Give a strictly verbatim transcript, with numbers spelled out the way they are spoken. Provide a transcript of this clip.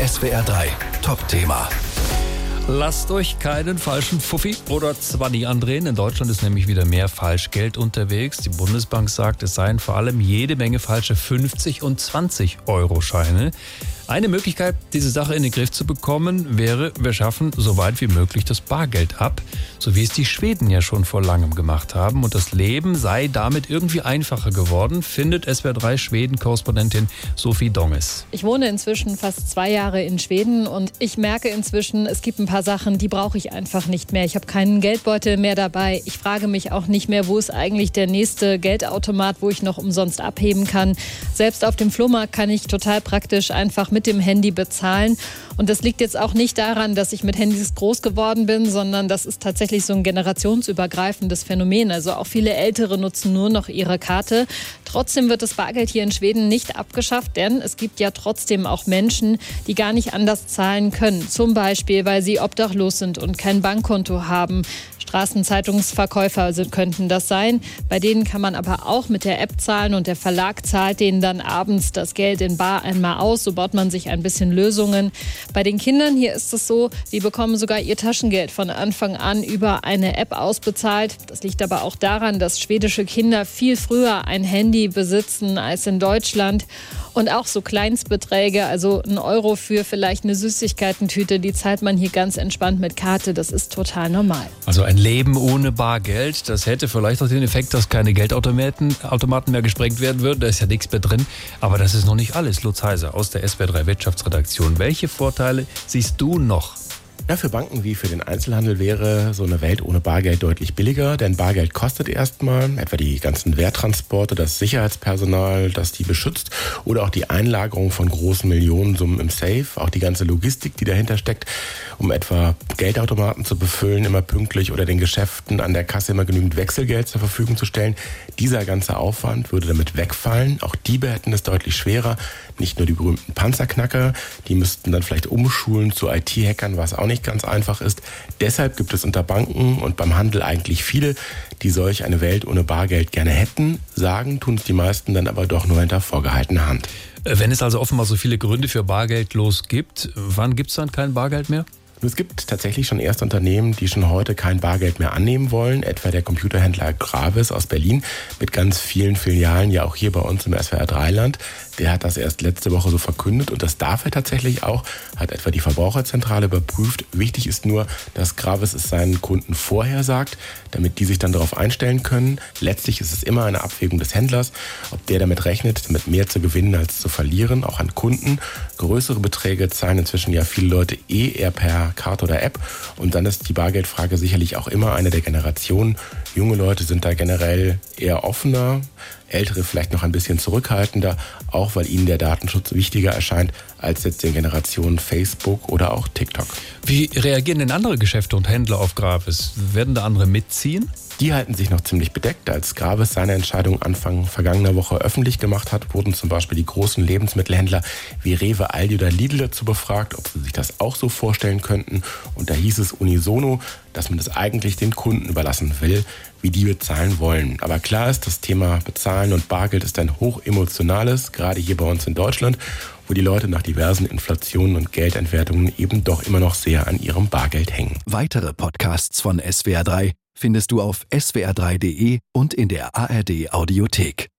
S W R drei Top-Thema. Lasst euch keinen falschen Fuffi oder Zwanni andrehen. In Deutschland ist nämlich wieder mehr Falschgeld unterwegs. Die Bundesbank sagt, es seien vor allem jede Menge falsche fünfzig- und zwanzig-Euro-Scheine. Eine Möglichkeit, diese Sache in den Griff zu bekommen, wäre, wir schaffen so weit wie möglich das Bargeld ab, so wie es die Schweden ja schon vor langem gemacht haben. Und das Leben sei damit irgendwie einfacher geworden, findet S W R drei Schweden-Korrespondentin Sophie Donges. Ich wohne inzwischen fast zwei Jahre in Schweden und ich merke inzwischen, es gibt ein paar Sachen, die brauche ich einfach nicht mehr. Ich habe keinen Geldbeutel mehr dabei. Ich frage mich auch nicht mehr, wo ist eigentlich der nächste Geldautomat, wo ich noch umsonst abheben kann. Selbst auf dem Flohmarkt kann ich total praktisch einfach mit dem Handy bezahlen. Und das liegt jetzt auch nicht daran, dass ich mit Handys groß geworden bin, sondern das ist tatsächlich so ein generationsübergreifendes Phänomen. Also auch viele Ältere nutzen nur noch ihre Karte. Trotzdem wird das Bargeld hier in Schweden nicht abgeschafft, denn es gibt ja trotzdem auch Menschen, die gar nicht anders zahlen können. Zum Beispiel, weil sie obdachlos sind und kein Bankkonto haben. Straßenzeitungsverkäufer also könnten das sein. Bei denen kann man aber auch mit der App zahlen und der Verlag zahlt denen dann abends das Geld in bar einmal aus. So baut man sich ein bisschen Lösungen. Bei den Kindern hier ist es so, die bekommen sogar ihr Taschengeld von Anfang an über eine App ausbezahlt. Das liegt aber auch daran, dass schwedische Kinder viel früher ein Handy besitzen als in Deutschland. Und auch so Kleinstbeträge, also ein Euro für vielleicht eine Süßigkeitentüte, die zahlt man hier ganz entspannt mit Karte. Das ist total normal. Also ein Leben ohne Bargeld, das hätte vielleicht auch den Effekt, dass keine Geldautomaten Automaten mehr gesprengt werden würden. Da ist ja nichts mehr drin. Aber das ist noch nicht alles. Lutz Heiser aus der S W R drei Wirtschaftsredaktion. Welche Vorteile siehst du noch? Ja, für Banken wie für den Einzelhandel wäre so eine Welt ohne Bargeld deutlich billiger, denn Bargeld kostet erstmal, etwa die ganzen Werttransporte, das Sicherheitspersonal, das die beschützt oder auch die Einlagerung von großen Millionensummen im Safe, auch die ganze Logistik, die dahinter steckt, um etwa Geldautomaten zu befüllen, immer pünktlich oder den Geschäften an der Kasse immer genügend Wechselgeld zur Verfügung zu stellen. Dieser ganze Aufwand würde damit wegfallen. Auch Diebe hätten es deutlich schwerer, nicht nur die berühmten Panzerknacker, die müssten dann vielleicht umschulen zu I T-Hackern, was auch nicht ganz einfach ist. Deshalb gibt es unter Banken und beim Handel eigentlich viele, die solch eine Welt ohne Bargeld gerne hätten, sagen, tun es die meisten dann aber doch nur hinter vorgehaltener Hand. Wenn es also offenbar so viele Gründe für bargeldlos gibt, wann gibt es dann kein Bargeld mehr? Es gibt tatsächlich schon erste Unternehmen, die schon heute kein Bargeld mehr annehmen wollen, etwa der Computerhändler Gravis aus Berlin mit ganz vielen Filialen, ja auch hier bei uns im S W R drei Land. Der hat das erst letzte Woche so verkündet und das darf er tatsächlich auch, hat etwa die Verbraucherzentrale überprüft. Wichtig ist nur, dass Gravis es seinen Kunden vorher sagt, damit die sich dann darauf einstellen können. Letztlich ist es immer eine Abwägung des Händlers, ob der damit rechnet, damit mehr zu gewinnen als zu verlieren, auch an Kunden. Größere Beträge zahlen inzwischen ja viele Leute eh eher per Karte oder App. Und dann ist die Bargeldfrage sicherlich auch immer eine der Generationen. Junge Leute sind da generell eher offener, Ältere vielleicht noch ein bisschen zurückhaltender, auch weil ihnen der Datenschutz wichtiger erscheint als jetzt den Generationen Facebook oder auch TikTok. Wie reagieren denn andere Geschäfte und Händler auf Gravis? Werden da andere mitziehen? Die halten sich noch ziemlich bedeckt. Als Gravis seine Entscheidung Anfang vergangener Woche öffentlich gemacht hat, wurden zum Beispiel die großen Lebensmittelhändler wie Rewe, Aldi oder Lidl dazu befragt, ob sie sich das auch so vorstellen könnten. Und da hieß es unisono, dass man das eigentlich den Kunden überlassen will, wie die bezahlen wollen. Aber klar ist, das Thema Bezahlen und Bargeld ist ein hochemotionales, gerade hier bei uns in Deutschland, wo die Leute nach diversen Inflationen und Geldentwertungen eben doch immer noch sehr an ihrem Bargeld hängen. Weitere Podcasts von S W R drei findest du auf s w r drei punkt d e und in der A R D Audiothek.